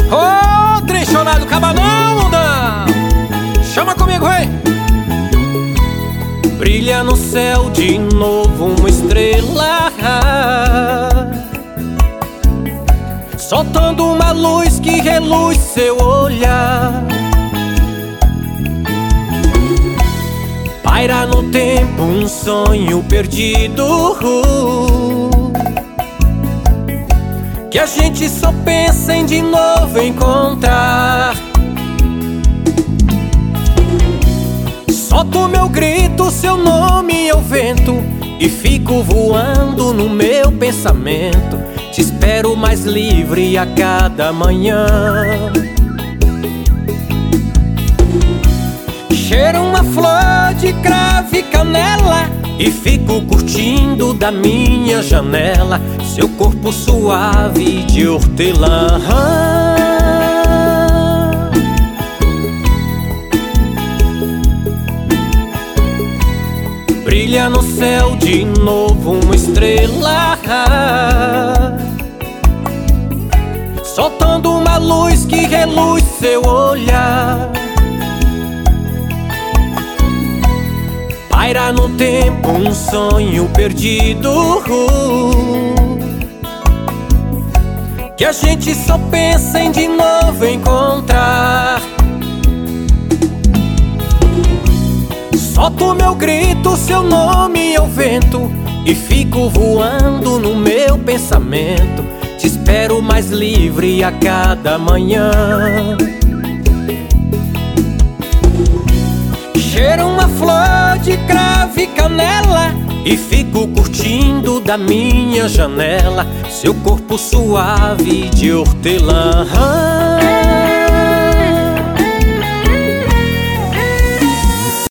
Ô, trem chorado, cabanão, mundão. Chama comigo, hein? Brilha no céu de novo uma estrela, soltando uma luz que reluz seu olhar. Paira no tempo um sonho perdido, que a gente só pensa em de novo encontrar. Solto meu grito, seu nome ao vento, e fico voando no meu pensamento. Te espero mais livre a cada manhã. Cheiro uma flor de cravo e canela, e fico curtindo da minha janela seu corpo suave de hortelã. Brilha no céu de novo uma estrela, soltando uma luz que reluz seu olhar. Paira no tempo um sonho perdido, que a gente só pensa em de novo encontrar. Solto meu grito, seu nome ao vento, e fico voando no meu pensamento. Te espero mais livre a cada manhã. Cheiro uma flor de cravo e canela, e fico curtindo da minha janela seu corpo suave de hortelã.